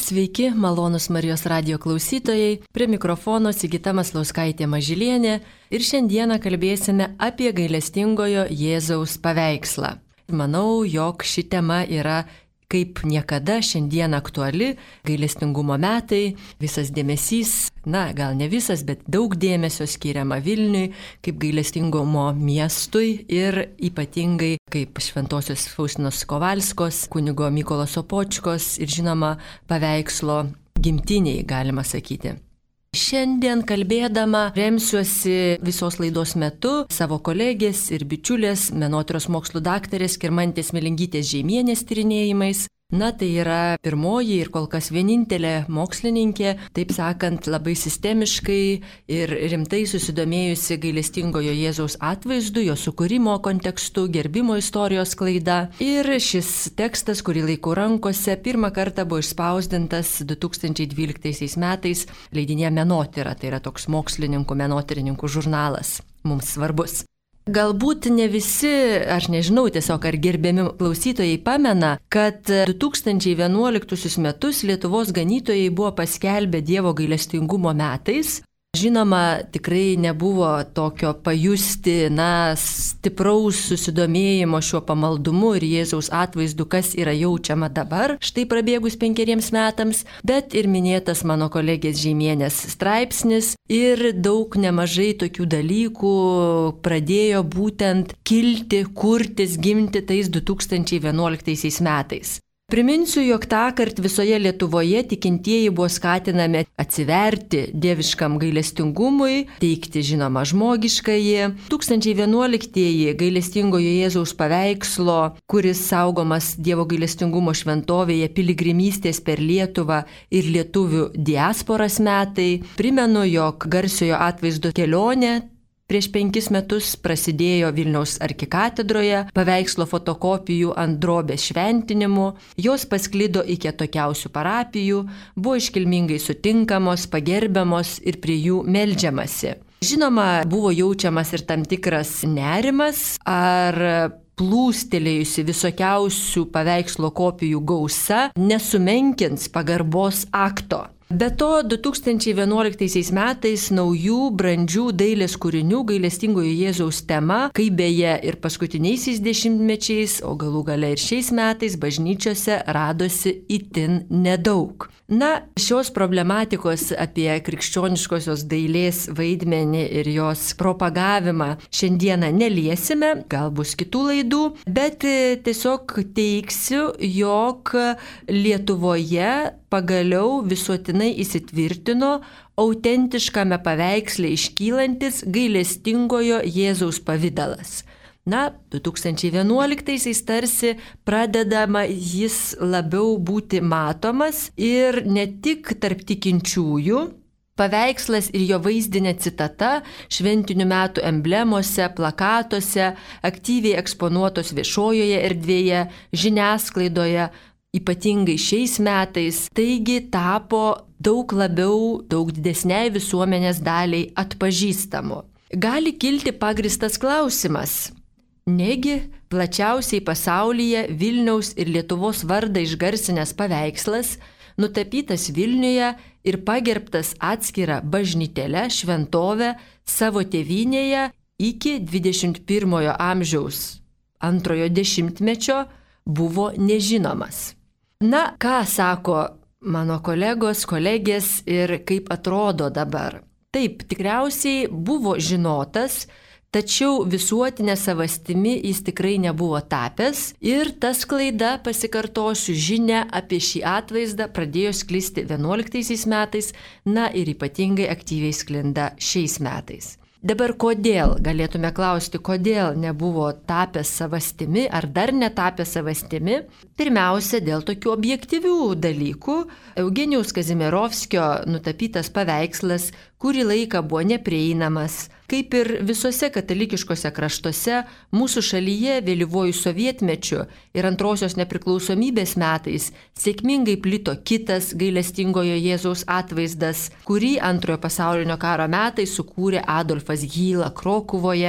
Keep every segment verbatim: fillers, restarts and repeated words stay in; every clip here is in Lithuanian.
Sveiki, malonus Marijos radijo klausytojai, prie mikrofono Sigita Maslauskaitė Mažylienė ir šiandieną kalbėsime apie gailestingojo Jėzaus paveikslą. Manau, jog ši tema yra kaip niekada šiandien aktuali, gailestingumo metai, visas dėmesys, na gal ne visas, bet daug dėmesio skiriama Vilniui kaip gailestingumo miestui ir ypatingai kaip Šventosios Faustinos Kovalskos, kunigo Mykolo Sopočkos ir žinoma paveikslo gimtiniai, galima sakyti. Šiandien kalbėdama remsiuosi visos laidos metu savo kolegės ir bičiulės, menotyros mokslų daktarės Skirmantės Milingytės Žeimienės tyrinėjimais. Na, tai yra pirmoji ir kol kas vienintelė mokslininkė, taip sakant, labai sistemiškai ir rimtai susidomėjusi gailestingojo Jėzaus atvaizdu, jo sukūrimo kontekstu, gerbimo istorijos klaida. Ir šis tekstas, kurį laikau rankose, pirmą kartą buvo išspausdintas du tūkstančiai dvyliktaisiais metais leidinyje Menotyra, tai yra toks mokslininkų, menotyrininkų žurnalas, mums svarbus. Galbūt ne visi, aš nežinau tiesiog ar gerbiami klausytojai pamena, kad du tūkstančiai vienuoliktuosius metus Lietuvos ganytojai buvo paskelbę Dievo gailestingumo metais. Žinoma, tikrai nebuvo tokio pajusti, na, stipraus susidomėjimo šiuo pamaldumu ir Jėzaus atvaizdu, kas yra jaučiama dabar, štai prabėgus penkeriems metams, bet ir minėtas mano kolegės Žeimienės straipsnis ir daug nemažai tokių dalykų pradėjo būtent kilti, kurtis, gimti tais du tūkstančiai vienuoliktaisiais metais. Priminsiu, jog tąkart visoje Lietuvoje tikintieji buvo skatinami atsiverti dieviškam gailestingumui, teikti žinoma žmogiškąjį. du tūkstančiai vienuoliktieji gailestingojo Jėzaus paveikslo, kuris saugomas Dievo gailestingumo šventovėje piligrimystės per Lietuvą ir lietuvių diasporas metai. Primenu, jog garsiojo atvaizdo kelionė prieš penkis metus prasidėjo Vilniaus arkikatedroje paveikslo fotokopijų ant drobės šventinimu, jos pasklido iki atokiausių parapijų, buvo iškilmingai sutinkamos, pagerbiamos ir prie jų meldžiamasi. Žinoma, buvo jaučiamas ir tam tikras nerimas ar plūstelėjusi visokiausių paveikslo kopijų gausa nesumenkins pagarbos akto. Be to, du tūkstančiai vienuoliktaisiais metais naujų brandžių dailės kūrinių gailestingojo Jėzaus tema, kaip beje ir paskutiniaisiais dešimtmečiais, o galų gale ir šiais metais bažnyčiose radosi itin nedaug. Na, šios problematikos apie krikščioniškosios dailės vaidmenį ir jos propagavimą šiandieną neliesime, gal bus kitų laidų, bet tiesiog teiksiu, jog Lietuvoje pagaliau visuotinai įsitvirtino autentiškame paveiksle iškylantis gailestingojo Jėzaus pavidalas. Na, du tūkstančiai vienuoliktaisiais tarsi pradedama jis labiau būti matomas ir ne tik tarp tikinčiųjų. Paveikslas ir jo vaizdinė citata šventinių metų emblemose, plakatuose, aktyviai eksponuotos viešojoje erdvėje, žiniasklaidoje, ypatingai šiais metais, taigi tapo daug labiau, daug didesniai visuomenės daliai atpažįstamu. Gali kilti pagristas klausimas. Negi plačiausiai pasaulyje Vilniaus ir Lietuvos vardą išgarsinęs paveikslas, nutapytas Vilniuje ir pagerbtas atskira bažnytėle šventovę savo tėvynėje iki dvidešimt pirmojo amžiaus antrojo dešimtmečio buvo nežinomas. Na, ką sako mano kolegos, kolegės ir kaip atrodo dabar? Taip, tikriausiai buvo žinotas, tačiau visuotinė savastimi jis tikrai nebuvo tapęs ir ta sklaida, pasikartosiu, žinia apie šį atvaizdą pradėjo sklisti vienuoliktaisiais metais, na ir ypatingai aktyviai sklinda šiais metais. Dabar kodėl, galėtume klausti, kodėl nebuvo tapęs savastimi ar dar netapęs savastimi? Pirmiausia, dėl tokių objektyvių dalykų. Eugenijaus Kazimierovskio nutapytas paveikslas kurį laiką buvo neprieinamas. Kaip ir visose katalikiškose kraštuose, mūsų šalyje vėlyvuoju sovietmečiu ir antrosios nepriklausomybės metais sėkmingai plito kitas gailestingojo Jėzaus atvaizdas, kurį antrojo pasaulinio karo metais sukūrė Adolfas Hyla Krokuvoje.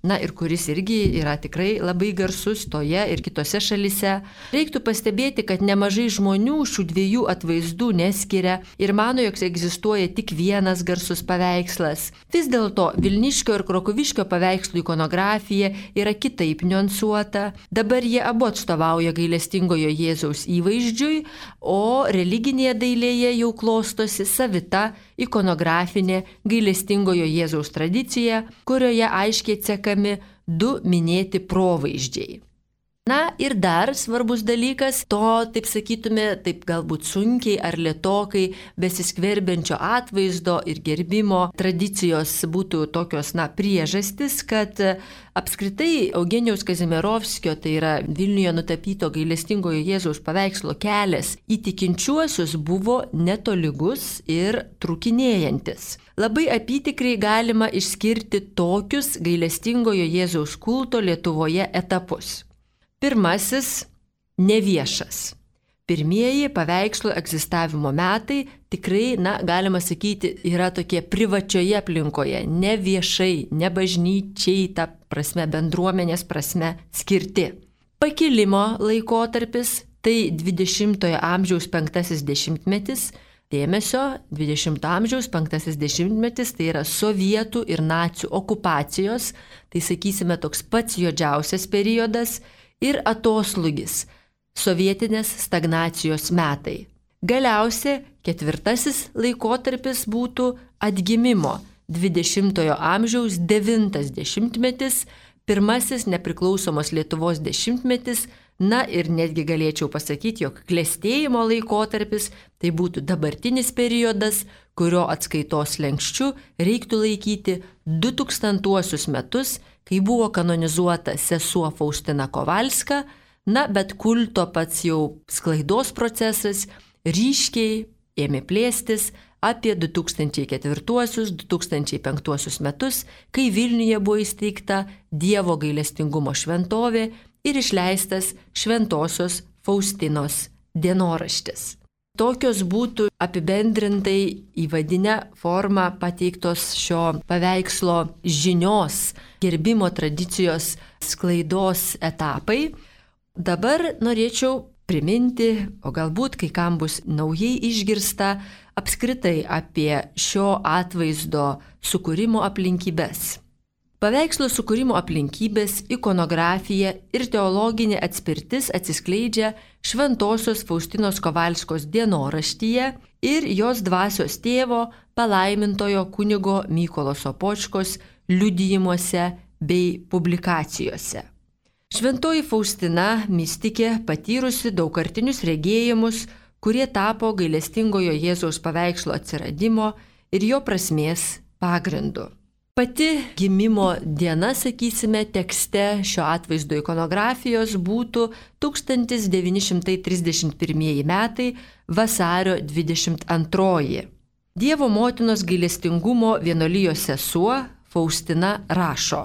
na ir kuris irgi yra tikrai labai garsus toje ir kitose šalise. Reiktų pastebėti, kad nemažai žmonių šių dviejų atvaizdų neskiria ir mano, jog egzistuoja tik vienas garsus paveikslas. Vis dėlto Vilniškio ir Krokuviškio paveikslų ikonografija yra kitaip niuansuota. Dabar jie abu atstovauja gailestingojo Jėzaus įvaizdžiui, o religinėje dailėje jau klostosi savita ikonografinė gailestingojo Jėzaus tradicija, kurioje aiškiai atsekami du minėti provaizdžiai. Na ir dar svarbus dalykas to, taip sakytume, taip galbūt sunkiai ar lėtokai besiskverbiančio atvaizdo ir gerbimo tradicijos būtų tokios, na, priežastis, kad apskritai Eugenijaus Kazimierovskio, tai yra Vilniuje nutapyto gailestingojo Jėzaus paveikslo kelias į tikinčiuosius buvo netolygus ir trukinėjantis. Labai apytikriai galima išskirti tokius gailestingojo Jėzaus kulto Lietuvoje etapus. Pirmasis – neviešas. Pirmieji paveikslo egzistavimo metai tikrai, na, galima sakyti, yra tokie privačioje aplinkoje, ne viešai, ne bažnyčiai, ta prasme, bendruomenės prasme skirti. Pakilimo laikotarpis – tai dvidešimtojo amžiaus penktasis dešimtmetis, dėmesio, dvidešimto amžiaus penktasis dešimtmetis, tai yra sovietų ir nacių okupacijos, tai sakysime toks pats juodžiausias periodas, ir atoslūgis – sovietinės stagnacijos metai. Galiausiai ketvirtasis laikotarpis būtų atgimimo – dvidešimtojo amžiaus devintas dešimtmetis, pirmasis nepriklausomos Lietuvos dešimtmetis, na ir netgi galėčiau pasakyti, jog klestėjimo laikotarpis tai būtų dabartinis periodas, kurio atskaitos slenksčiu reiktų laikyti du tūkstantuosius metus, kai buvo kanonizuota sesuo Faustina Kovalska, na bet kulto pats jau sklaidos procesas ryškiai ėmė plėstis apie du tūkstančiai ketvirtuosius - du tūkstančiai penktuosius metus, kai Vilniuje buvo įsteigta Dievo gailestingumo šventovė ir išleistas Šventosios Faustinos dienoraštis. Tokios būtų apibendrintai įvadinę formą pateiktos šio paveikslo žinios, gerbimo tradicijos sklaidos etapai. Dabar norėčiau priminti, o galbūt kai kam bus naujai išgirsta, apskritai apie šio atvaizdo sukūrimo aplinkybės. Paveikslo sukūrimo aplinkybės, ikonografija ir teologinė atspirtis atsiskleidžia Šventosios Faustinos Kovalskos dienoraštyje ir jos dvasios tėvo palaimintojo kunigo Mykolo Sopočkos liudijimuose bei publikacijose. Šventoji Faustina mistikė patyrusi daugkartinius regėjimus, kurie tapo gailestingojo Jėzaus paveikslo atsiradimo ir jo prasmės pagrindu. Pati gimimo diena, sakysime, tekste šio atvaizdo ikonografijos būtų tūkstantis devyni šimtai trisdešimt pirmieji metai vasario dvidešimt antroji. Dievo motinos gailestingumo vienuolijos sesuo Faustina rašo: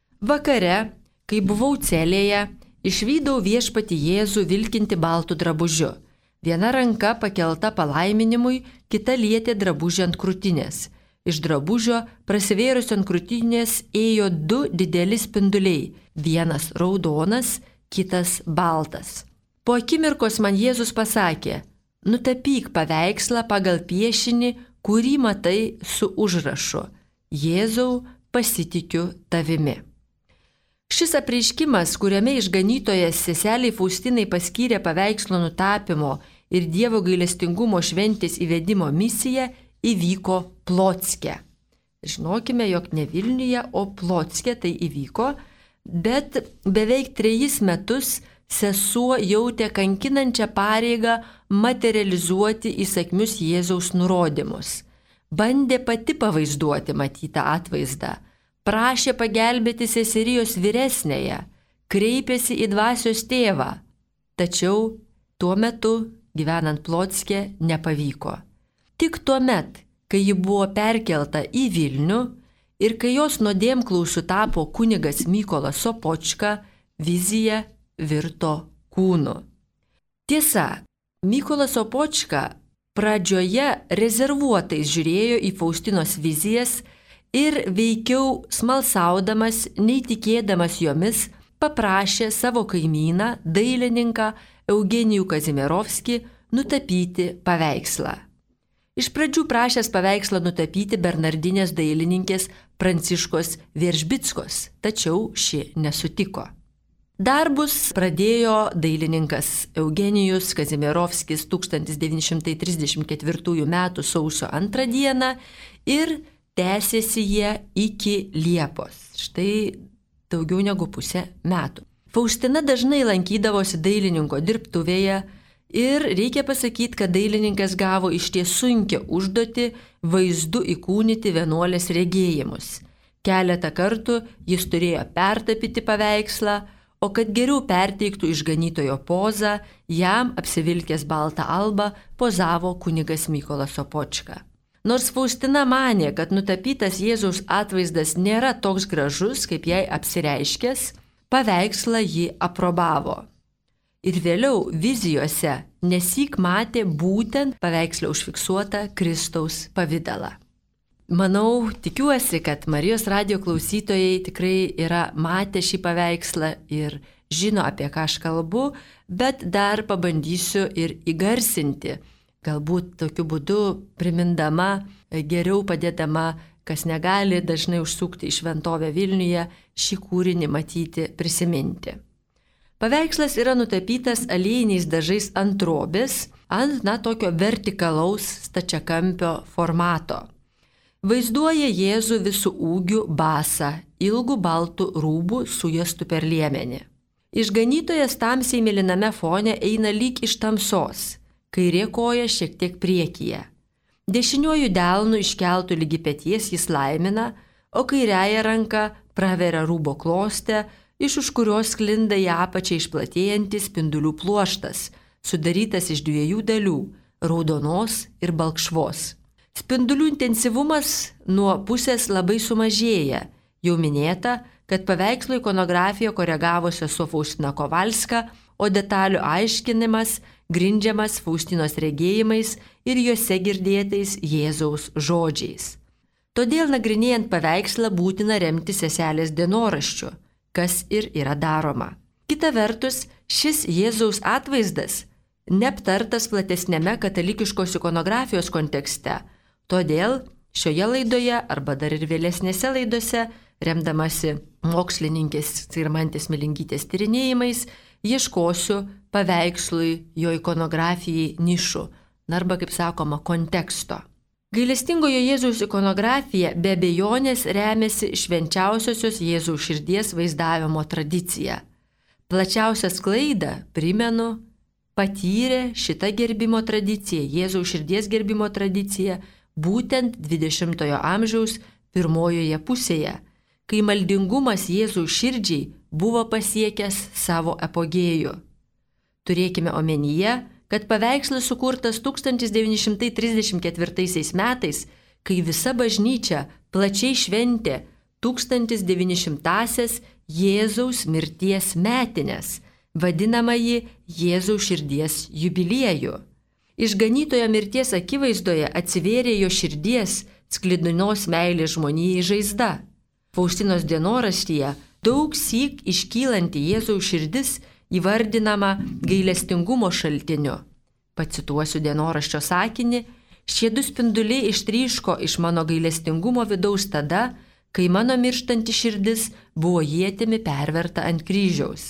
Vakare, kai buvau celėje, išvydau viešpatį Jėzų vilkinti baltų drabužiu. Viena ranka pakelta palaiminimui, kita lietė drabužį ant krūtinės. Iš drabužio prasivėrus ant krūtinės ėjo du dideli spinduliai, vienas raudonas, kitas baltas. Po akimirkos man Jėzus pasakė: nutapyk paveikslą pagal piešinį, kurį matai su užrašu: Jėzau, pasitikiu tavimi. Šis apreiškimas, kuriame išganytojas seseliai Faustinai paskyrė paveikslo nutapymo ir Dievo gailestingumo šventės įvedimo misiją, įvyko Plocke. Žinokime, jog ne Vilniuje, o Plocke tai įvyko, bet beveik trejus metus sesuo jautė kankinančią pareigą materializuoti įsakmius Jėzaus nurodymus. Bandė pati pavaizduoti matytą atvaizdą, prašė pagelbėti seserijos vyresnėje, kreipėsi į dvasios tėvą, tačiau tuo metu, gyvenant Plocke, nepavyko. Tik tuomet, kai ji buvo perkelta į Vilnių ir kai jos nuodėmklausiu tapo kunigas Mykolas Sopočka, vizija virto kūnu. Tiesa, Mykolas Sopočka pradžioje rezervuotai žiūrėjo į Faustinos vizijas ir veikiau smalsaudamas, nei tikėdamas jomis, paprašė savo kaimyną, dailininką Eugenijų Kazimierovskį, nutapyti paveikslą. Iš pradžių prašęs paveikslą nutapyti bernardinės dailininkės Pranciškos Vieržbickos, tačiau ši nesutiko. Darbus pradėjo dailininkas Eugenijus Kazimierovskis tūkstantis devyni šimtai trisdešimt ketvirtųjų metų sausio antrą dieną ir tęsėsi jie iki Liepos, štai daugiau negu pusę metų. Faustina dažnai lankydavosi dailininko dirbtuvėje ir reikia pasakyti, kad dailininkas gavo iš ties sunkią užduotį vaizdu įkūnyti vienuolės regėjimus. Keletą kartų jis turėjo pertapyti paveikslą, o kad geriau perteiktų išganytojo pozą, jam apsivilkęs baltą albą pozavo kunigas Mykolas Sopočka. Nors Faustina manė, kad nutapytas Jėzaus atvaizdas nėra toks gražus, kaip jai apsireiškęs, paveikslą ji aprobavo. Ir vėliau vizijose nesyk matė būtent paveiksle užfiksuotą Kristaus pavidalą. Manau, tikiuosi, kad Marijos radijo klausytojai tikrai yra matę šį paveikslą ir žino, apie ką aš kalbu, bet dar pabandysiu ir įgarsinti, galbūt tokiu būdu primindama, geriau padėdama, kas negali dažnai užsukti į šventovę Vilniuje, šį kūrinį matyti, prisiminti. Paveikslas yra nutapytas aliejiniais dažais ant drobės, ant, na, tokio vertikalaus stačiakampio formato. Vaizduoja Jėzų visų ūgių basą, ilgų baltų rūbų sujuostų per liemenį. Išganytojas tamsiai mėlyname fone eina lyg iš tamsos, kairė koja šiek tiek priekyje. Dešiniuoju delnu iškeltų lygi peties jis laimina, o kairiąja ranka praveria rūbo klostę, iš už kurios sklinda į apačią išplatėjantis spindulių pluoštas, sudarytas iš dviejų dalių – raudonos ir balkšvos. Spindulių intensyvumas nuo pusės labai sumažėja. Jau minėta, kad paveikslo ikonografiją koregavo sesuo Faustina Kovalska, o detalių aiškinimas grindžiamas Faustinos regėjimais ir juose girdėtais Jėzaus žodžiais. Todėl nagrinėjant paveikslą būtina remti seselės dienoraščiu, kas ir yra daroma. Kita vertus, šis Jėzaus atvaizdas neaptartas platesnėme katalikiškos ikonografijos kontekste. Todėl šioje laidoje arba dar ir vėlesnėse laidose, remdamasi mokslininkės Irmantės Milingytės tyrinėjimais, ieškosiu paveikslui, jo ikonografijai nišų, arba, kaip sakoma, konteksto. Gailestingojo Jėzaus ikonografija be abejonės remiasi švenčiausiosios Jėzaus širdies vaizdavimo tradicija. Plačiausią sklaidą, primenu, patyrė šitą gerbimo tradiciją, Jėzaus širdies gerbimo tradiciją, būtent dvidešimtojo amžiaus pirmojoje pusėje, kai maldingumas Jėzaus širdžiai buvo pasiekęs savo apogėjų. Turėkime omenyje, kad paveikslas sukurtas tūkstantis devyni šimtai trisdešimt ketvirtaisiais metais, kai visa bažnyčia plačiai šventė tūkstantis devyni šimtąsias Jėzaus mirties metines, vadinamąjį Jėzaus širdies jubiliejų. Išganytojo mirties akivaizdoje atsivėrė jo širdies sklidinos meilės žmonijai žaizda. Faustinos dienoraštyje daug syk iškylanti Jėzaus širdis įvardinama gailestingumo šaltiniu. Pacituosiu dienoraščio sakinį: šie du spinduliai ištryško iš mano gailestingumo vidaus tada, kai mano mirštanti širdis buvo ietimi perverta ant kryžiaus.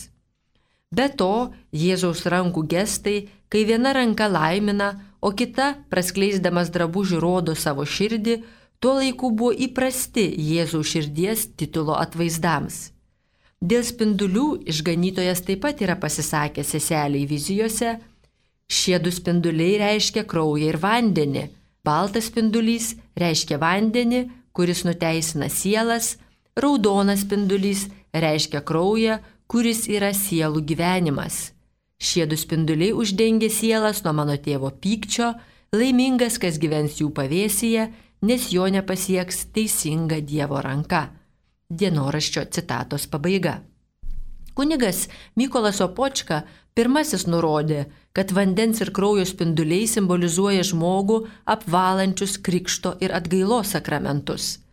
Be to, Jėzaus rankų gestai, kai viena ranka laimina, o kita, praskleisdamas drabužį, rodo savo širdį, tuo laiku buvo įprasti Jėzaus širdies titulo atvaizdams. Dėl spindulių išganytojas taip pat yra pasisakęs seseliai vizijose: šie du spinduliai reiškia kraują ir vandenį. Baltas spindulys reiškia vandenį, kuris nuteisina sielas, raudonas spindulys reiškia kraują, kuris yra sielų gyvenimas. Šie du spinduliai uždengia sielas nuo mano tėvo pykčio, laimingas, kas gyvens jų pavėsyje, nes jo nepasieks teisinga Dievo ranka. Dienoraščio citatos pabaiga. Kunigas Mykolas Sopočka pirmasis nurodė, kad vandens ir kraujo spinduliai simbolizuoja žmogų apvalančius krikšto ir atgailos sakramentus.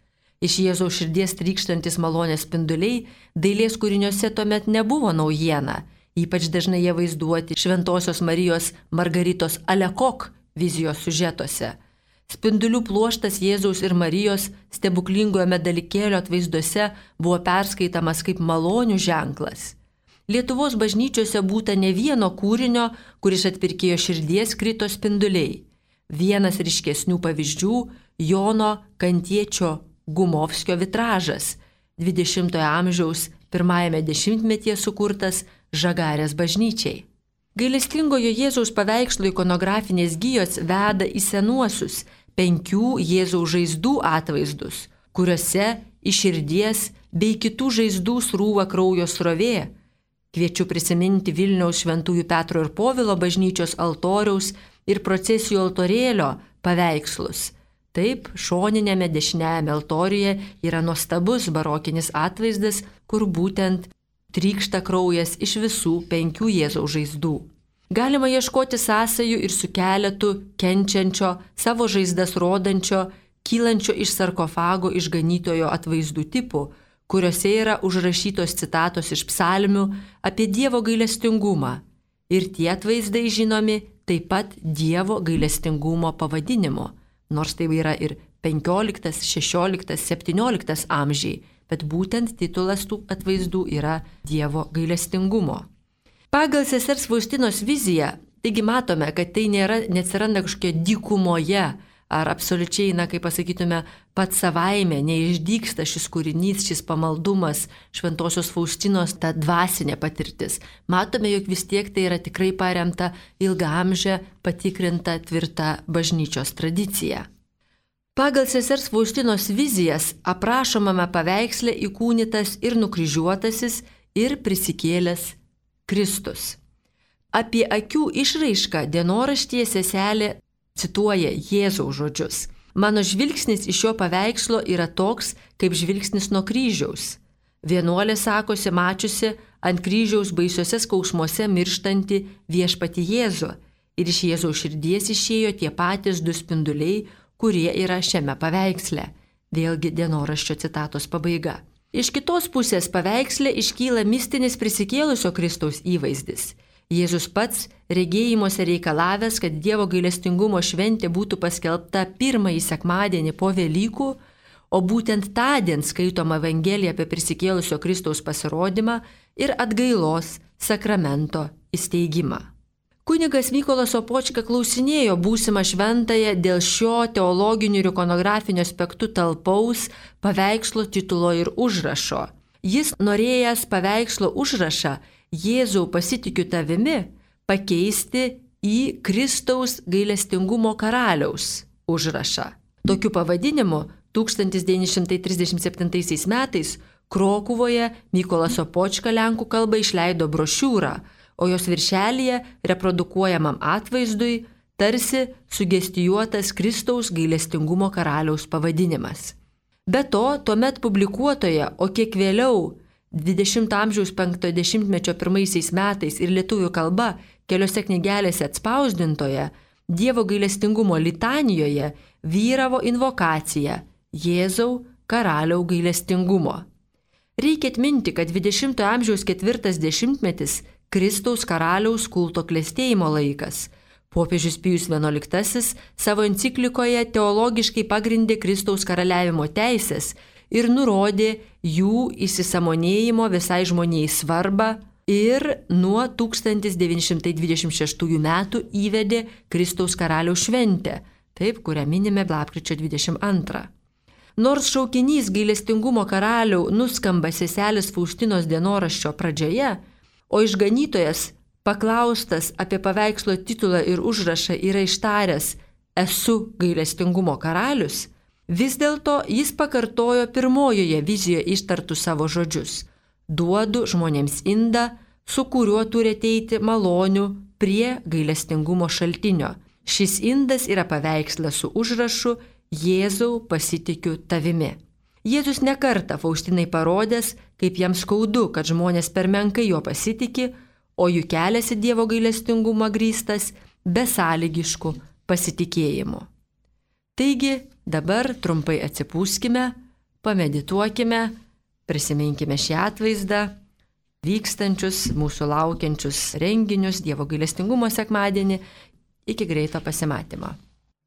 Iš Jėzaus širdies trykštantis malonės spinduliai dailės kūriniuose tuomet nebuvo naujiena, ypač dažnai jie vaizduoti Šventosios Marijos Margaritos Alekok vizijos siužetuose. Spindulių pluoštas Jėzaus ir Marijos stebuklingojo medalikėlio atvaizduose buvo perskaitamas kaip malonių ženklas. Lietuvos bažnyčiose būta ne vieno kūrinio, kuris atpirkėjo širdies krito spinduliai. Vienas ryškesnių pavyzdžių – Jono Kantiečio Gumovskio vitražas, dvidešimtojo amžiaus pirmajame dešimtmetyje sukurtas Žagarės bažnyčiai. Gailestingojo Jėzaus paveikslo ikonografinės gijos veda į senuosius penkių Jėzaus žaizdų atvaizdus, kuriuose iš širdies bei kitų žaizdų srūva kraujo srovė. Kviečiu prisiminti Vilniaus Šventųjų Petro ir Povilo bažnyčios altoriaus ir procesijų altorėlio paveikslus. Taip, šoninėme dešiniajame altoriuje yra nuostabus barokinis atvaizdas, kur būtent trykšta kraujas iš visų penkių Jėzaus žaizdų. Galima ieškoti sąsajų ir su keletu kenčiančio, savo žaizdas rodančio, kylančio iš sarkofago išganytojo atvaizdų tipų, kuriuose yra užrašytos citatos iš psalmių apie Dievo gailestingumą. Ir tie atvaizdai žinomi taip pat Dievo gailestingumo pavadinimu, nors tai yra ir penkioliktas, šešioliktas, septynioliktas amžiai, bet būtent titulas tų atvaizdų yra Dievo gailestingumo. Pagal sesers Faustinos viziją, taigi matome, kad tai nėra, neatsiranda kažkokia dykumoje, ar absoliučiai, na, kaip pasakytume, pats savaime, neišdyksta šis kūrinys, šis pamaldumas, Šventosios Faustinos ta dvasinė patirtis. Matome, jog vis tiek tai yra tikrai paremta ilgaamžė, patikrinta, tvirta bažnyčios tradicija. Pagal sesers Faustinos vizijas aprašomame paveiksle įkūnytas ir nukryžiuotasis ir prisikėlęs Kristus. Apie akių išraišką dienoraštyje seselė cituoja Jėzaus žodžius. Mano žvilgsnis iš šio paveikslo yra toks, kaip žvilgsnis nuo kryžiaus. Vienuolė sakosi mačiusi ant kryžiaus baisiuose skausmuose mirštantį viešpatį Jėzų. Ir iš Jėzaus širdies išėjo tie patys du spinduliai, kurie yra šiame paveiksle. Vėlgi dienoraščio citatos pabaiga. Iš kitos pusės paveiksle iškyla mistinis prisikėlusio Kristaus įvaizdis. Jėzus pats regėjimuose reikalavęs, kad Dievo gailestingumo šventė būtų paskelbta pirmąjį sekmadienį po Velykų, o būtent tądien skaitoma Evangelija apie prisikėlusio Kristaus pasirodymą ir atgailos sakramento įsteigimą. Kunigas Mykolas Sopočka klausinėjo būsimą šventąją dėl šio teologinių ir ikonografinių aspektų talpaus paveikslo titulo ir užrašo. Jis norėjęs paveikslo užrašą Jėzau pasitikiu tavimi pakeisti į Kristaus gailestingumo karaliaus užrašą. Tokiu pavadinimu tūkstantis devyni šimtai trisdešimt septintaisiais metais Krokuvoje Mykolas Sopočka lenkų kalba išleido brošiūrą, o jos viršelyje reprodukuojamam atvaizdui tarsi sugestijuotas Kristaus gailestingumo karaliaus pavadinimas. Be to, tuomet publikuotoje, o kiek vėliau, dvidešimto amžiaus penktojo dešimtmečio pirmaisiais metais ir lietuvių kalba keliose knygelėse atspausdintoje, Dievo gailestingumo litanijoje vyravo invokacija Jėzau karaliau gailestingumo. Reikia atminti, kad dvidešimtojo amžiaus ketvirtas dešimtmetis Kristaus karaliaus kulto klestėjimo laikas. Popiežius Pijus vienuoliktasis savo enciklikoje teologiškai pagrindė Kristaus karaliavimo teisės ir nurodė jų įsisamonėjimo visai žmonijai svarbą ir nuo tūkstantis devyni šimtai dvidešimt šeštųjų metų įvedė Kristaus karaliaus šventę, taip, kurią minime lapkričio dvidešimt antrą. Nors šaukinys gailestingumo karaliau nuskamba seselės Faustinos dienoraščio pradžioje, o išganytojas, paklaustas apie paveikslo titulą ir užrašą, yra ištaręs esu gailestingumo karalius, vis dėlto jis pakartojo pirmojoje vizijoje ištartus savo žodžius. Duodu žmonėms indą, su kuriuo turi ateiti malonių prie gailestingumo šaltinio. Šis indas yra paveikslas su užrašu Jėzau pasitikiu tavimi. Jėzus nekartą Faustinai parodęs, kaip jam skaudu, kad žmonės per menkai jo pasitiki, o jų kelias į Dievo gailestingumą grįstas besąlygišku pasitikėjimu. Taigi, dabar trumpai atsipūskime, pamedituokime, prisiminkime šį atvaizdą, vykstančius, mūsų laukiančius renginius, Dievo gailestingumo sekmadienį. Iki greito pasimatymo.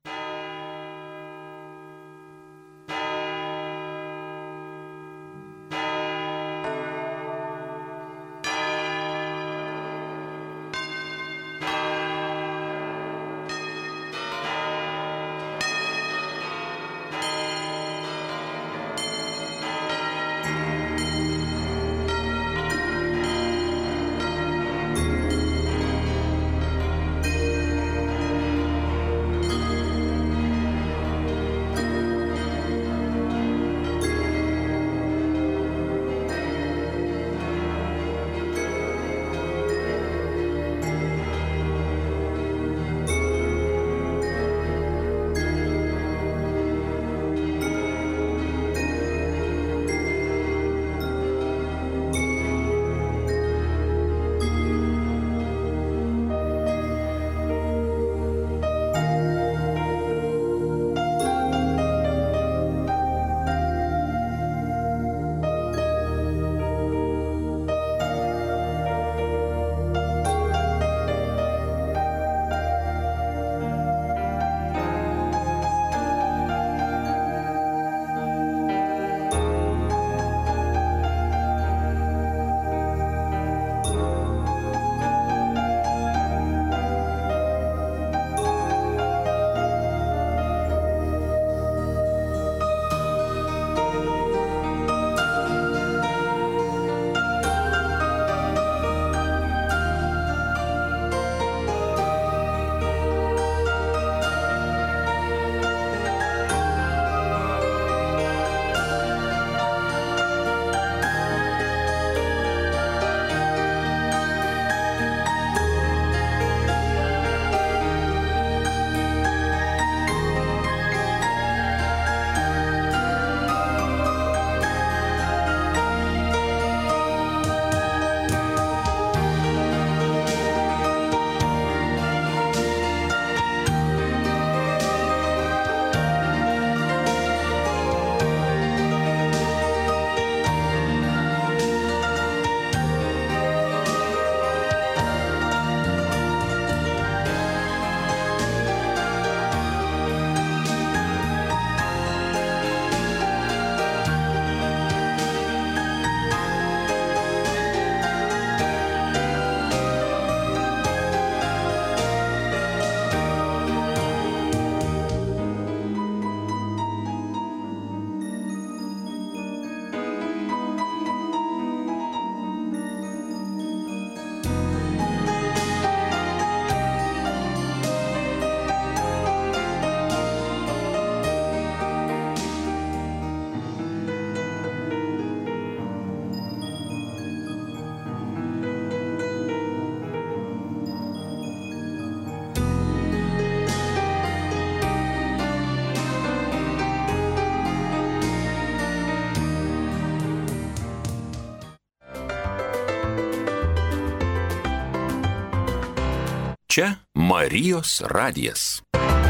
Čia Marijos radijas.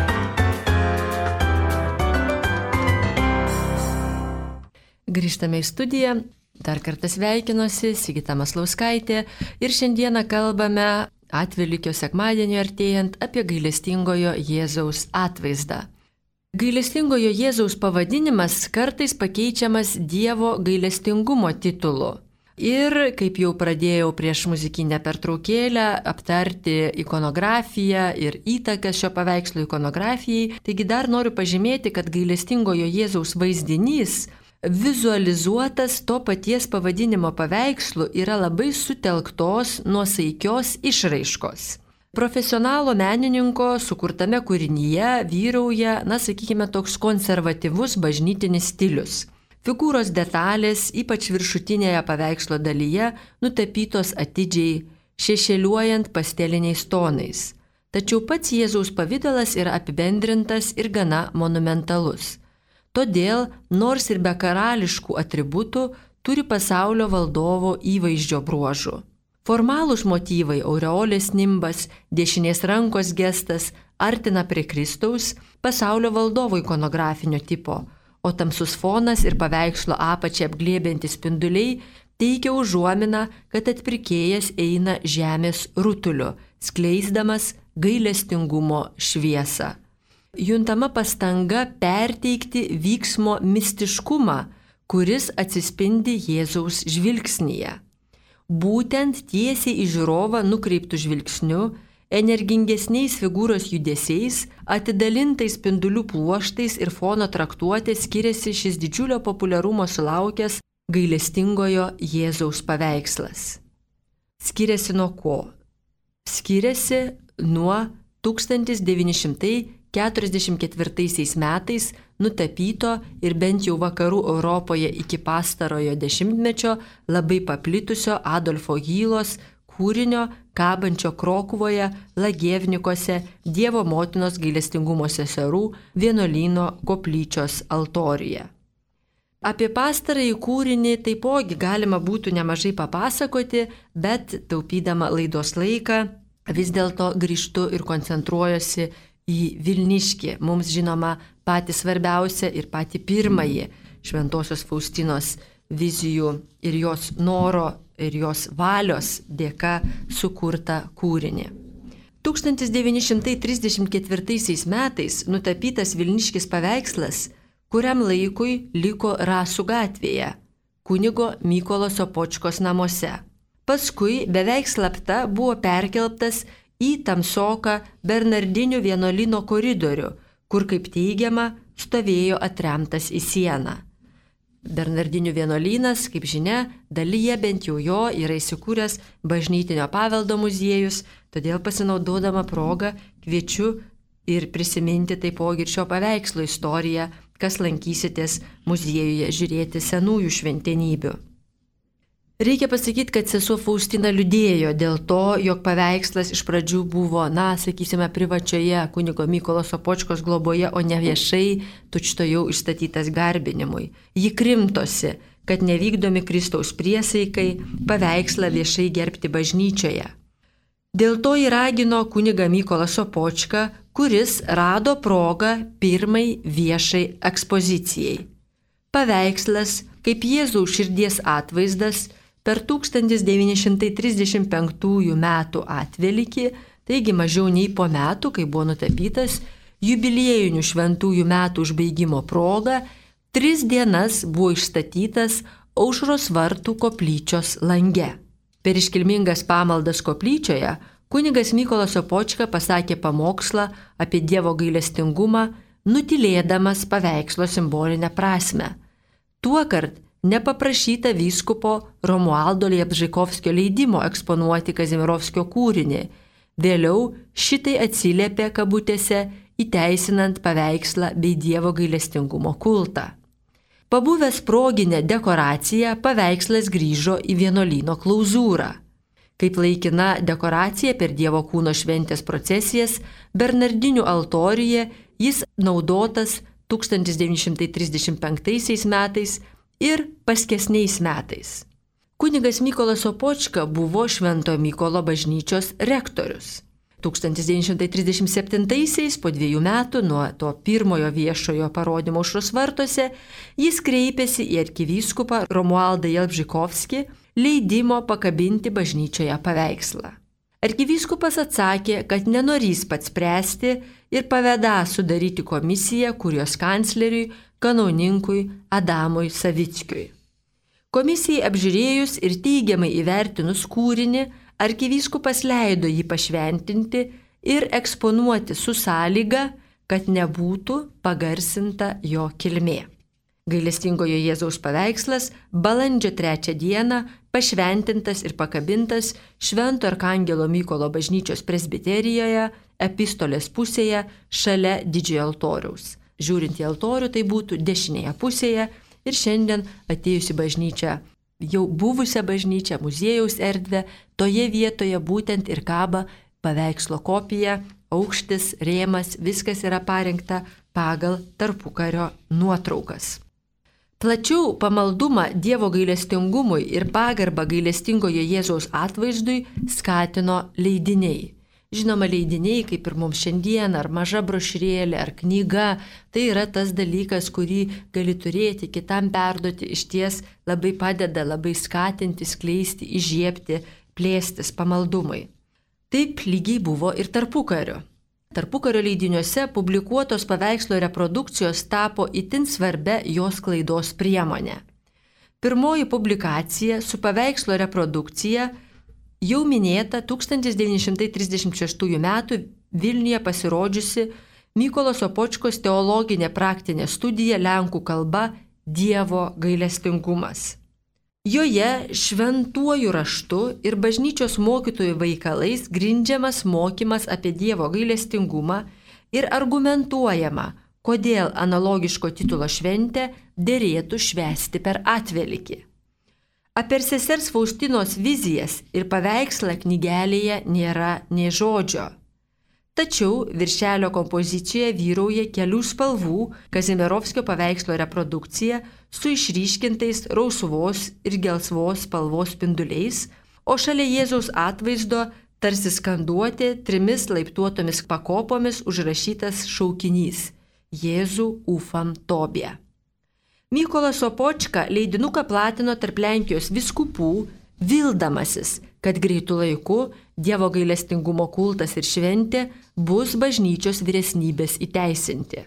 Grįžtame į studiją, dar kartą sveikinuosi Sigita Maslauskaitė ir šiandieną kalbame Atvelykio sekmadienio artėjant apie gailestingojo Jėzaus atvaizdą. Gailestingojo Jėzaus pavadinimas kartais pakeičiamas Dievo gailestingumo titulu. Ir kaip jau pradėjau prieš muzikinę pertraukėlę aptarti ikonografiją ir įtakas šio paveikslo ikonografijai, taigi dar noriu pažymėti, kad gailestingojo Jėzaus vaizdinys vizualizuotas to paties pavadinimo paveikslu yra labai sutelktos, nuosaikios išraiškos. Profesionalo menininko sukurtame kūrinyje vyrauja, na sakykime, toks konservatyvus bažnytinis stilius. Figūros detalės, ypač viršutinėje paveikslo dalyje, nutapytos atidžiai, šešėliuojant pasteliniais tonais. Tačiau pats Jėzaus pavidalas yra apibendrintas ir gana monumentalus. Todėl, nors ir be karališkų atributų, turi pasaulio valdovo įvaizdžio bruožų. Formalūs motyvai, aureolės nimbas, dešinės rankos gestas artina prie Kristaus pasaulio valdovo ikonografinio tipo, o tamsus fonas ir paveikslo apačią apglėbiantys spinduliai teikia užuominą, kad atpirkėjas eina žemės rutuliu, skleisdamas gailestingumo šviesą. Juntama pastanga perteikti vyksmo mistiškumą, kuris atsispindi Jėzaus žvilgsnyje. Būtent tiesiai į žiūrovą nukreiptų žvilgsniu, energingesniais figūros judesiais, atidalintais spindulių pluoštais ir fono traktuotė skiriasi šis didžiulio populiarumo sulaukęs gailestingojo Jėzaus paveikslas. Skiriasi nuo ko? Skiriasi nuo tūkstantis devyni šimtai keturiasdešimt ketvirtaisiais metais nutapyto ir bent jau vakarų Europoje iki pastarojo dešimtmečio labai paplitusio Adolfo Hylos kūrinio kabančio Krokuvoje, Lagėvnikuose, Dievo motinos gailestingumo seserų vienuolyno koplyčios altoriuje. Apie pastarąjį kūrinį taipogi galima būtų nemažai papasakoti, bet taupydama laidos laiką vis dėlto grįžtu ir koncentruojuosi į Vilniškį, mums žinoma patį svarbiausią ir patį pirmąjį Šventosios Faustinos vizijų ir jos noro ir jos valios dėka sukurtą kūrinį. tūkstantis devyni šimtai trisdešimt ketvirtaisiais metais nutapytas Vilniškis paveikslas kuriam laikui liko Rasų gatvėje, kunigo Mykolo Sopočkos namuose. Paskui beveik slapta buvo perkeltas į tamsoką Bernardinių vienuolyno koridorių, kur, kaip teigiama, stovėjo atremtas į sieną. Bernardinių vienuolynas, kaip žinia, dalyje bent jau jo yra įsikūręs bažnytinio paveldo muziejus, todėl pasinaudodama progą kviečiu ir prisiminti taipogi ir šio paveikslo istoriją, kas lankysitės muziejuje žiūrėti senųjų šventenybių. Reikia pasakyti, kad sesuo Faustina liūdėjo dėl to, jog paveikslas iš pradžių buvo, na, sakysime, privačioje kunigo Mykolo Sopočkos globoje, o ne viešai, tučtojau išstatytas garbinimui. Ji krimtosi, kad nevykdomi Kristaus priesaikai paveikslą viešai gerbti bažnyčioje. Dėl to įragino kunigą Mykolą Sopočką, kuris rado progą pirmai viešai ekspozicijai. Paveikslas, kaip Jėzaus širdies atvaizdas, per tūkstantis devyni šimtai trisdešimt penktųjų metų atvelykį, taigi mažiau nei po metų, kai buvo nutapytas, jubiliejinių šventųjų metų užbaigimo proga, tris dienas buvo išstatytas Aušros vartų koplyčios lange. Per iškilmingas pamaldas koplyčioje kunigas Mykolas Sopočka pasakė pamokslą apie Dievo gailestingumą, nutilėdamas paveikslo simbolinę prasmę. Tuokart nepaprašyta vyskupo Romualdo Liebžikovskio leidimo eksponuoti Kazimierovskio kūrinį. Vėliau šitai atsiliepė kabutėse įteisinant paveikslą bei Dievo gailestingumo kultą. Pabuvęs proginę dekoraciją, paveikslas grįžo į vienuolyno klauzūrą. Kaip laikina dekoracija per Dievo kūno šventės procesijas, Bernardinių altoriuje jis naudotas tūkstantis devyni šimtai trisdešimt penktaisiais metais ir paskesniais metais. Kunigas Mykolas Sopočka buvo Švento Mykolo bažnyčios rektorius. tūkstantis devyni šimtai trisdešimt septintaisiais, po dviejų metų nuo to pirmojo viešojo parodymo Aušros vartuose, jis kreipėsi į arkivyskupą Romualdą Jelbžikovskį leidimo pakabinti bažnyčioje paveikslą. Arkivyskupas atsakė, kad nenorys pats spręsti ir pavedė sudaryti komisiją kurijos kancleriui, kanauninkui Adamui Savickiui. Komisijai apžiūrėjus ir teigiamai įvertinus kūrinį, arkivyskupas leido jį pašventinti ir eksponuoti su sąlyga, kad nebūtų pagarsinta jo kilmė. Gailestingojo Jėzaus paveikslas balandžio trečią dieną pašventintas ir pakabintas Švento Arkangelo Mykolo bažnyčios presbiterijoje, epistolės pusėje šalia didžiojo altoriaus. Žiūrint į altorių, tai būtų dešinėje pusėje ir šiandien atėjusi bažnyčia, jau buvusią bažnyčią, muziejaus erdvę, toje vietoje būtent ir kaba paveikslo kopija, aukštis, rėmas, viskas yra parengta pagal tarpukario nuotraukas. Plačiau pamaldumą Dievo gailestingumui ir pagarbą gailestingojo Jėzaus atvaizdui skatino leidiniai. Žinoma, leidiniai, kaip ir mums šiandien, ar maža brošiūrėlė, ar knyga, tai yra tas dalykas, kurį gali turėti, kitam perduoti, iš ties labai padeda, labai skatinti, skleisti, įžiebti, plėstis pamaldumui. Taip lygiai buvo ir tarpukariu. Tarpukario leidiniuose publikuotos paveikslo reprodukcijos tapo itin svarbia jos sklaidos priemonė. Pirmoji publikacija su paveikslo reprodukcija jau minėta tūkstantis devyni šimtai trisdešimt šeštųjų metų Vilniuje pasirodžiusi Mykolo Sopočkos teologinė praktinė studija lenkų kalba Dievo gailestingumas. Joje šventuoju raštu ir bažnyčios mokytojų veikalais grindžiamas mokymas apie Dievo gailestingumą ir argumentuojama, kodėl analogiško titulo šventę derėtų švęsti per atvelykį. Apie sesers Faustinos vizijas ir paveikslą knygelėje nėra nė žodžio. Tačiau viršelio kompozicijoje vyrauja kelių spalvų Kazimierovskio paveikslo reprodukcija su išryškintais rausvos ir gelsvos spalvos spinduliais, o šalia Jėzaus atvaizdo tarsi skanduotė trimis laiptuotomis pakopomis užrašytas šaukinys Jėzų ufam tobie. Mykolas Sopočka leidinuką platino tarp Lenkijos vyskupų, vildamasis, kad greitų laiku Dievo gailestingumo kultas ir šventė bus bažnyčios vyresnybės įteisinti.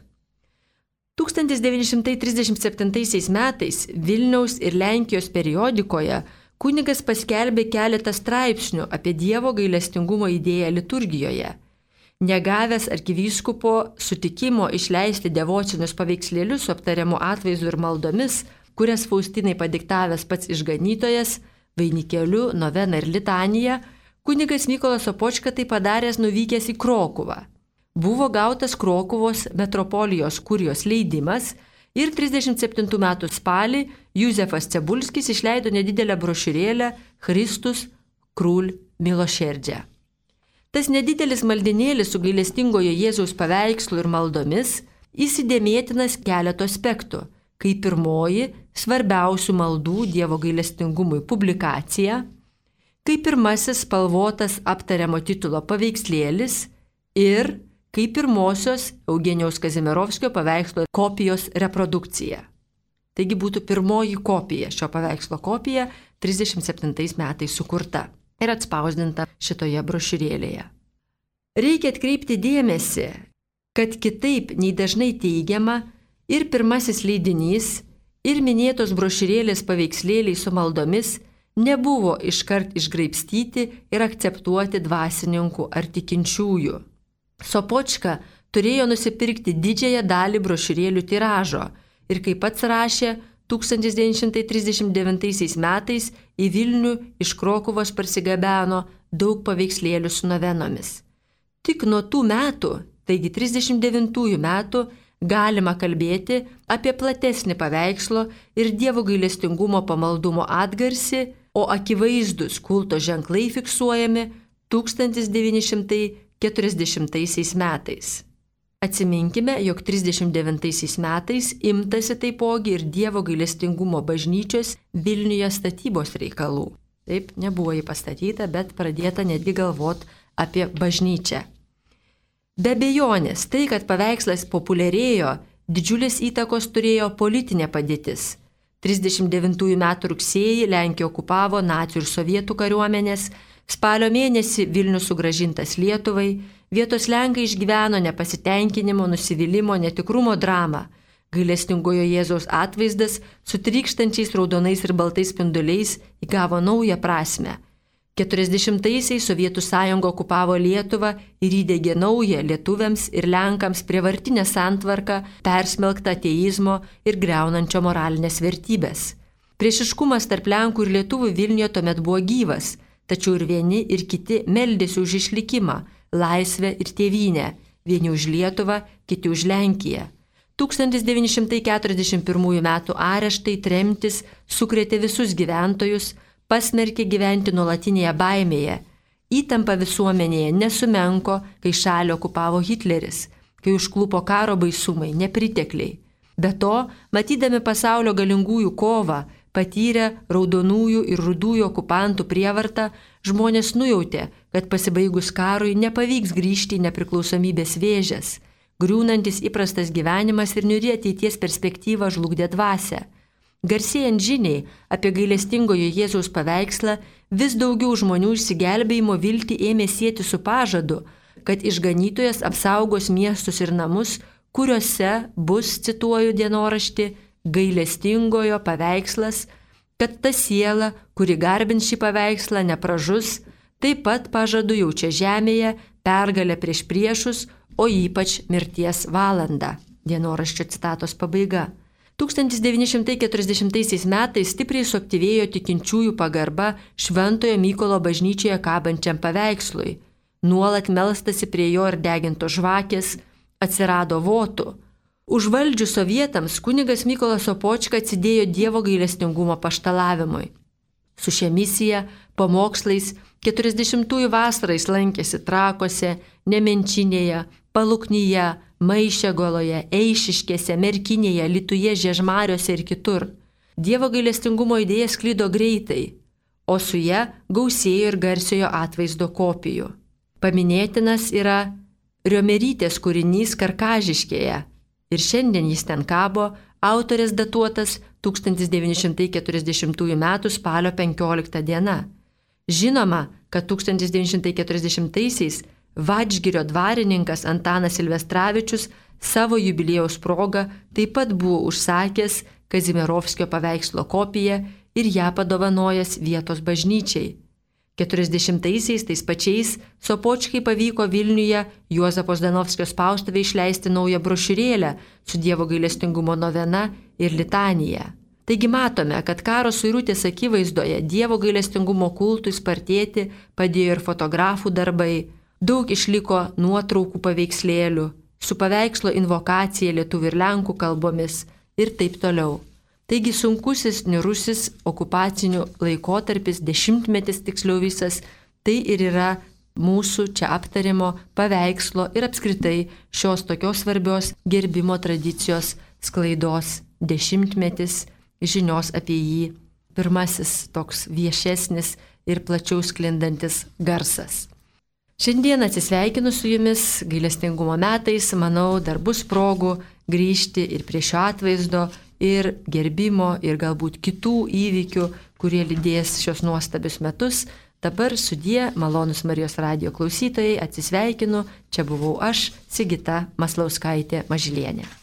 tūkstantis devyni šimtai trisdešimt septintaisiais metais Vilniaus ir Lenkijos periodikoje kunigas paskelbė keletą straipsnių apie Dievo gailestingumo idėją liturgijoje. Negavęs arkivyskupo sutikimo išleisti devocinius paveikslėlius su aptariamu atvaizdu ir maldomis, kurias Faustinai padiktavęs pats išganytojas, vainikėliu, novena ir litanija, kunigas Mykolas Sopočka tai padaręs nuvykęs į Krokuvą. Buvo gautas Krokuvos metropolijos kurijos leidimas ir trisdešimt septintų metų spalį Juzefas Cebulskis išleido nedidelę brošiūrėlę Christus krul miloserdžia. Tas nedidelis maldinėlis su gailestingojo Jėzaus paveikslu ir maldomis įsidėmėtinas keletų aspektų, kaip pirmoji svarbiausių maldų Dievo gailestingumui publikacija, kaip pirmasis spalvotas aptariamo titulo paveikslėlis ir kaip pirmosios Eugenijaus Kazimierovskio paveikslo kopijos reprodukcija. Taigi būtų pirmoji kopija, šio paveikslo kopija trisdešimt septintais metais sukurta ir atspausdinta šitoje brošiūrėlėje. Reikia atkreipti dėmesį, kad kitaip nei dažnai teigiama ir pirmasis leidinys, ir minėtos brošiūrėlės paveikslėliai su maldomis nebuvo iškart išgraibstyti ir akceptuoti dvasininkų ar tikinčiųjų. Sopočka turėjo nusipirkti didžiąją dalį brošiūrėlių tiražo ir kaip pats rašė, tūkstantis devyni šimtai trisdešimt devintaisiais metais į Vilnių iš Krokuvos parsigabeno daug paveikslėlių su novenomis. Tik nuo tų metų, taigi trisdešimt devintųjų metų, galima kalbėti apie platesnį paveikslo ir Dievo gailestingumo pamaldumo atgarsį, o akivaizdus kulto ženklai fiksuojami tūkstantis devyni šimtai keturiasdešimtaisiais metais. Atsiminkime, jog trisdešimt devintaisiais metais imtasi taipogi ir Dievo gailestingumo bažnyčios Vilniuje statybos reikalų. Taip, nebuvo jį pastatyta, bet pradėta netgi galvoti apie bažnyčią. Be abejonės, tai, kad paveikslas populiarėjo, didžiulės įtakos turėjo politinė padėtis. trisdešimt devintųjų metų rugsėjį Lenkija okupavo nacių ir sovietų kariuomenės, spalio mėnesį Vilnius sugrąžintas Lietuvai, vietos lenkai išgyveno nepasitenkinimo, nusivylimo, netikrumo dramą. Gailestingojo Jėzaus atvaizdas su trykštančiais raudonais ir baltais spinduliais įgavo naują prasmę. keturiasdešimtaisiais Sovietų sąjunga okupavo Lietuvą ir įdiegė naują lietuviams ir lenkams prievartinę santvarką, persmelktą ateizmo ir greunančio moralinės vertybės. Priešiškumas tarp lenkų ir lietuvių Vilniuje tuomet buvo gyvas, tačiau ir vieni ir kiti meldėsi už išlikimą, laisvę ir tėvynę, vieni už Lietuvą, kiti už Lenkiją. tūkstantis devyni šimtai keturiasdešimt pirmųjų metų areštai, tremtis sukrėtė visus gyventojus, pasmerkė gyventi nuolatinėje baimėje. Įtampa visuomenėje nesumenko, kai šalį okupavo Hitleris, kai užklupo karo baisumai, nepritekliai. Be to, matydami pasaulio galingųjų kovą, patyrę raudonųjų ir rudųjų okupantų prievartą, žmonės nujautė, kad pasibaigus karui nepavyks grįžti į nepriklausomybės vėžes. Griūnantis įprastas gyvenimas ir niūri ateities perspektyva žlugdė dvasią. Garsėjant žiniai apie gailestingojo Jėzaus paveikslą, vis daugiau žmonių išsigelbėjimo viltį ėmė sieti su pažadu, kad išganytojas apsaugos miestus ir namus, kuriuose bus, cituoju dienoraštį, gailestingojo paveikslas, kad ta siela, kuri garbins šį paveikslą, nepražus, taip pat pažadu jaučia žemėje pergalę prieš priešus, o ypač mirties valandą. Dienoraščio citatos pabaiga. tūkstantis devyni šimtai keturiasdešimtaisiais metais stipriai suaktyvėjo tikinčiųjų pagarba Šventojo Mykolo bažnyčioje kabančiam paveikslui. Nuolat melstasi prie jo ir degintos žvakės, atsirado votų. Užvaldžius sovietams kunigas Mykolas Sopočka atsidėjo Dievo gailestingumo paštalavimui. Su šia misija, pamokslais, keturiasdešimtųjų vasarais lankėsi Trakuose, Nemenčinėje, Paluknyje, Maišiagoloje, Eišiškėse, Merkinėje, Alytuje, Žiežmariuose ir kitur. Dievo gailestingumo idėja sklido greitai, o su ja gausėjo ir garsiojo atvaizdo kopijų. Paminėtinas yra Riomerytės kūrinys Karkažiškėje ir šiandien jis ten kabo, autorės datuotas tūkstantis devyni šimtai keturiasdešimtųjų metų spalio penkiolikta diena. Žinoma, kad tūkstantis devyni šimtai keturiasdešimtaisiais Vadžgirio dvarininkas Antanas Silvestravičius savo jubiliejaus proga taip pat buvo užsakęs Kazimierovskio paveikslo kopiją ir ją padovanojęs vietos bažnyčiai. keturiasdešimtaisiais tais pačiais Sopočkai pavyko Vilniuje Juozapo Zdanovskio spaustuvėje išleisti naują brošiūrėlę su Dievo gailestingumo novena ir litanija. Taigi matome, kad karo suirutės akivaizdoje Dievo gailestingumo kultui spartėti padėjo ir fotografų darbai. Daug išliko nuotraukų paveikslėlių, su paveikslo invokacija lietuvių ir lenkų kalbomis ir taip toliau. Taigi sunkusis, niūrusis okupacinių laikotarpis, dešimtmetis tiksliau visas, tai ir yra mūsų čia aptarimo paveikslo ir apskritai šios tokios svarbios gerbimo tradicijos sklaidos dešimtmetis, žinios apie jį, pirmasis toks viešesnis ir plačiau sklindantis garsas. Šiandien atsisveikinu su jumis gailestingumo metais, manau, dar bus progų grįžti ir prie šio atvaizdo, ir gerbimo, ir galbūt kitų įvykių, kurie lydės šios nuostabius metus. Dabar sudie, malonus Marijos radijo klausytojai, atsisveikinu, čia buvau aš, Sigita Maslauskaitė Mažylienė.